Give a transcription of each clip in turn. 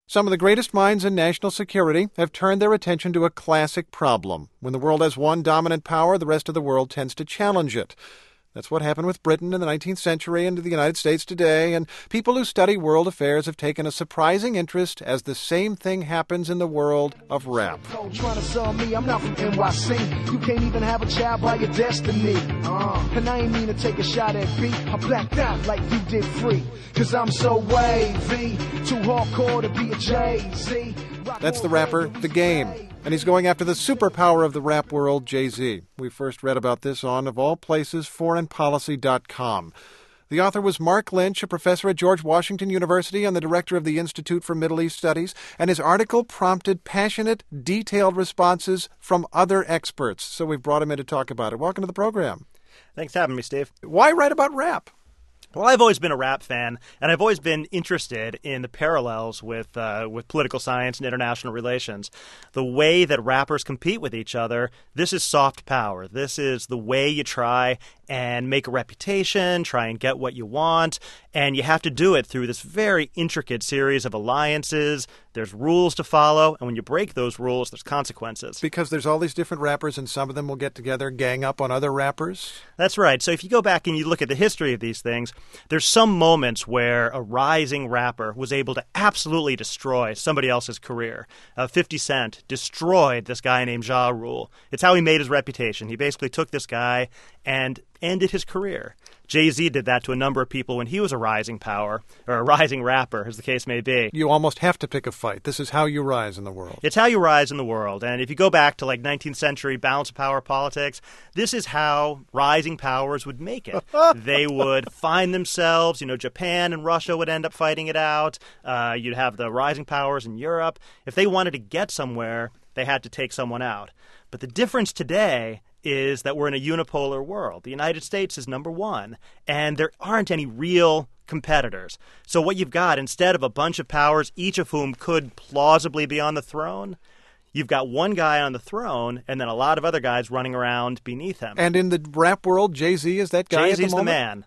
Some of the greatest minds in national security have turned their attention to a classic problem. When the world has one dominant power, the rest of the world tends to challenge it. That's what happened with Britain in the 19th century and the United States today, and people who study world affairs have taken a surprising interest as the same thing happens in the world of rap. Trying to sell me, I'm not from NYC. You can't even have a child by your destiny. And I ain't mean to take a shot at B. I blacked out like you did Free. Cause I'm so wavy, too hardcore to be a Jay-Z. That's the rapper The Game. And he's going after the superpower of the rap world, Jay-Z. We first read about this on, of all places, foreignpolicy.com. The author was Mark Lynch, a professor at George Washington University and the director of the Institute for Middle East Studies, and his article prompted passionate, detailed responses from other experts. So we've brought him in to talk about it. Welcome to the program. Thanks for having me, Steve. Why write about rap? Well, I've always been a rap fan, and I've always been interested in the parallels with political science and international relations. The way that rappers compete with each other, this is soft power. This is the way you try and make a reputation, try and get what you want, and you have to do it through this very intricate series of alliances. There's rules to follow, and when you break those rules, there's consequences. Because there's all these different rappers, and some of them will get together, gang up on other rappers? That's right. So if you go back and you look at the history of these things, there's some moments where a rising rapper was able to absolutely destroy somebody else's career. 50 Cent destroyed this guy named Ja Rule. It's how he made his reputation. He basically took this guy and ended his career. Jay-Z did that to a number of people when he was a rising power, or a rising rapper, as the case may be. You almost have to pick a fight. This is how you rise in the world. It's how you rise in the world. And if you go back to like 19th century balance of power politics, this is how rising powers would make it. They would find themselves, Japan and Russia would end up fighting it out. You'd have the rising powers in Europe. If they wanted to get somewhere, they had to take someone out. But the difference today is that we're in a unipolar world. The United States is number one, and there aren't any real competitors. So what you've got, instead of a bunch of powers, each of whom could plausibly be on the throne, you've got one guy on the throne and then a lot of other guys running around beneath him. And in the rap world, Jay-Z is that guy at the moment? Jay-Z's the man.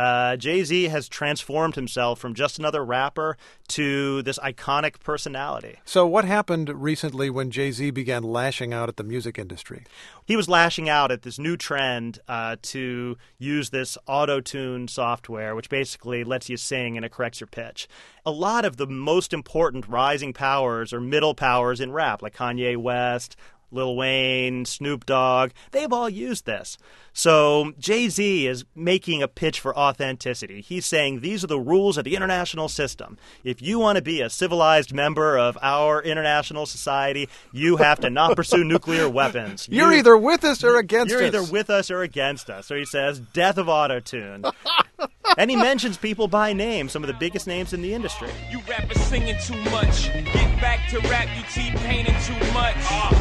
Jay-Z has transformed himself from just another rapper to this iconic personality. So what happened recently when Jay-Z began lashing out at the music industry? He was lashing out at this new trend to use this auto-tune software, which basically lets you sing and it corrects your pitch. A lot of the most important rising powers or middle powers in rap, like Kanye West, Lil Wayne, Snoop Dogg, they've all used this. So Jay-Z is making a pitch for authenticity. He's saying these are the rules of the international system. If you want to be a civilized member of our international society, you have to not pursue nuclear weapons. You're either with us or against us. You're either with us or against us. So he says, death of auto-tune. And he mentions people by name, some of the biggest names in the industry. You rappers singing too much. Get back to rap, you T-painting too much.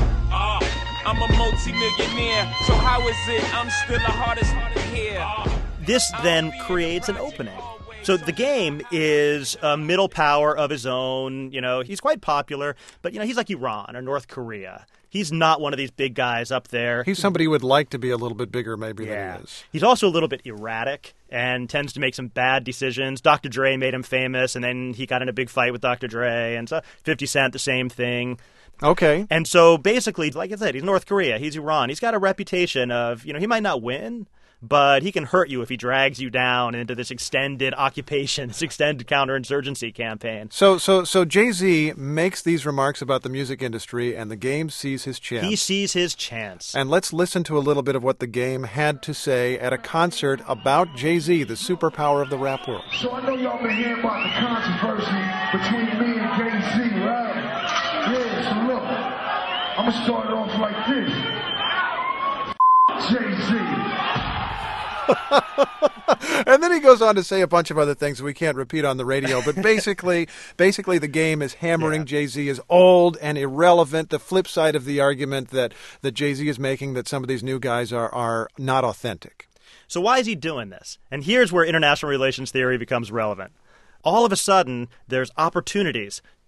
I'm a multi-millionaire, so how is it I'm still the hardest here? This then creates an opening. So The Game is a middle power of his own. He's quite popular, but, he's like Iran or North Korea. He's not one of these big guys up there. He's somebody who would like to be a little bit bigger maybe than he is. He's also a little bit erratic and tends to make some bad decisions. Dr. Dre made him famous, and then he got in a big fight with Dr. Dre. And so 50 Cent, the same thing. Okay. And so basically, like I said, he's North Korea. He's Iran. He's got a reputation of, he might not win, but he can hurt you if he drags you down into this extended occupation, this extended counterinsurgency campaign. So Jay-Z makes these remarks about the music industry, and The Game sees his chance. He sees his chance. And let's listen to a little bit of what The Game had to say at a concert about Jay-Z, the superpower of the rap world. So I know y'all been hearing about the controversy between me and Jay-Z, right? Yeah, so look, I'm going to start it off like this. Jay-Z. And then he goes on to say a bunch of other things we can't repeat on the radio. But basically, The Game is hammering Jay-Z as old and irrelevant. The flip side of the argument that Jay-Z is making that some of these new guys are not authentic. So why is he doing this? And here's where international relations theory becomes relevant. All of a sudden, there's opportunities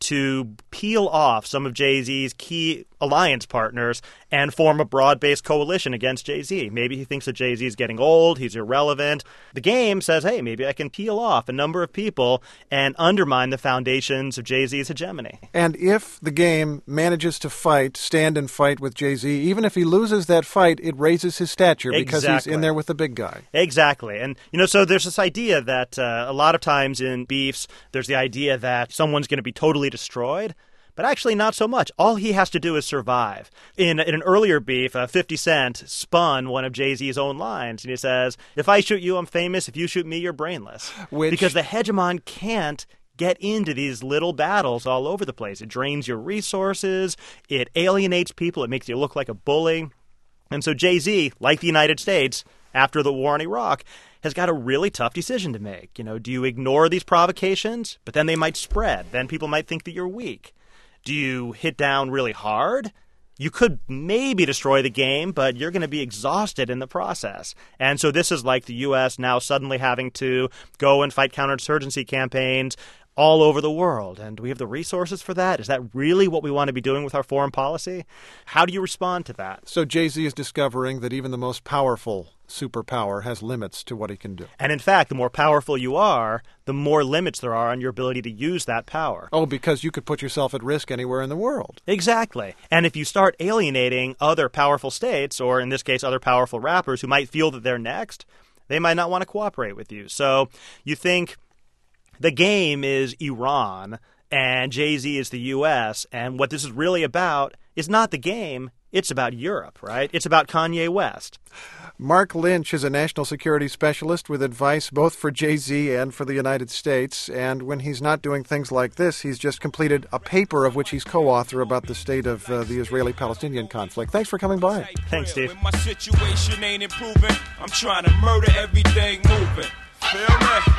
to peel off some of Jay-Z's key alliance partners and form a broad-based coalition against Jay-Z. Maybe he thinks that Jay-Z is getting old, he's irrelevant. The game says, hey, maybe I can peel off a number of people and undermine the foundations of Jay-Z's hegemony. And if the game manages to stand and fight with Jay-Z, even if he loses that fight, it raises his stature because he's in there with the big guy. Exactly. And, so there's this idea that a lot of times in beefs, there's the idea that someone's going to be totally destroyed. But actually not so much. All he has to do is survive. In an earlier beef, 50 Cent spun one of Jay-Z's own lines, and he says, if I shoot you, I'm famous. If you shoot me, you're brainless. Because the hegemon can't get into these little battles all over the place. It drains your resources. It alienates people. It makes you look like a bully. And so Jay-Z, like the United States, after the war in Iraq, has got a really tough decision to make. Do you ignore these provocations? But then they might spread. Then people might think that you're weak. Do you hit down really hard? You could maybe destroy the game, but you're going to be exhausted in the process. And so this is like the U.S. now suddenly having to go and fight counterinsurgency campaigns all over the world. And do we have the resources for that? Is that really what we want to be doing with our foreign policy? How do you respond to that? So Jay-Z is discovering that even the most powerful superpower has limits to what he can do. And in fact, the more powerful you are, the more limits there are on your ability to use that power. Oh, because you could put yourself at risk anywhere in the world. Exactly. And if you start alienating other powerful states, or in this case, other powerful rappers who might feel that they're next, they might not want to cooperate with you. So you think the game is Iran and Jay-Z is the U.S., and what this is really about is not the game, it's about Europe, right? It's about Kanye West. Mark Lynch is a national security specialist with advice both for Jay-Z and for the United States, and when he's not doing things like this, he's just completed a paper of which he's co-author about the state of the Israeli-Palestinian conflict. Thanks for coming by. Thanks, Steve. When my situation ain't improving, I'm trying to murder everything moving. Feel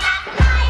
me?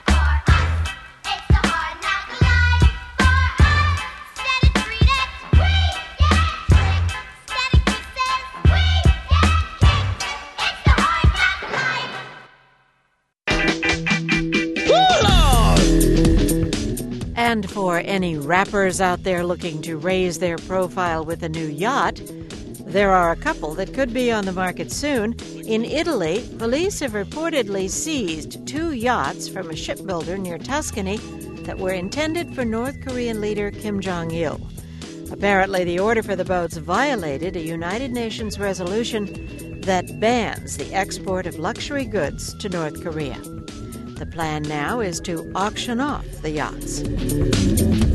And for any rappers out there looking to raise their profile with a new yacht, there are a couple that could be on the market soon. In Italy, police have reportedly seized 2 yachts from a shipbuilder near Tuscany that were intended for North Korean leader Kim Jong-il. Apparently, the order for the boats violated a United Nations resolution that bans the export of luxury goods to North Korea. The plan now is to auction off the yachts.